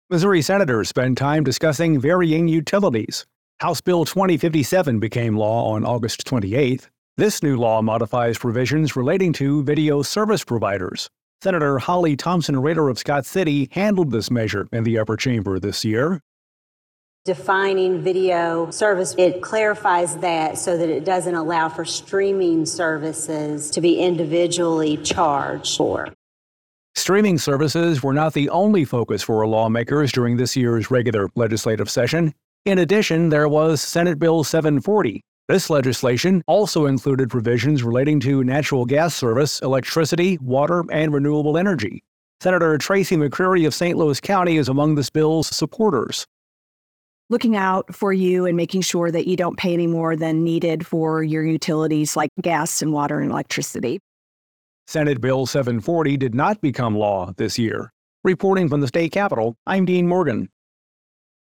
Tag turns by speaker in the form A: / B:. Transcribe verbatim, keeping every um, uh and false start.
A: Missouri senators spend time discussing varying utilities. House Bill twenty fifty-seven became law on August twenty-eighth. This new law modifies provisions relating to video service providers. Senator Holly Thompson Rader of Scott City handled this measure in the upper chamber this year.
B: Defining video service, it clarifies that so that it doesn't allow for streaming services to be individually charged for.
A: Streaming services were not the only focus for lawmakers during this year's regular legislative session. In addition, there was Senate Bill seven forty. This legislation also included provisions relating to natural gas service, electricity, water, and renewable energy. Senator Tracy McCreary of Saint Louis County is among this bill's supporters.
C: Looking out for you and making sure that you don't pay any more than needed for your utilities like gas and water and electricity.
A: Senate Bill seven forty did not become law this year. Reporting from the state capitol, I'm Dean Morgan.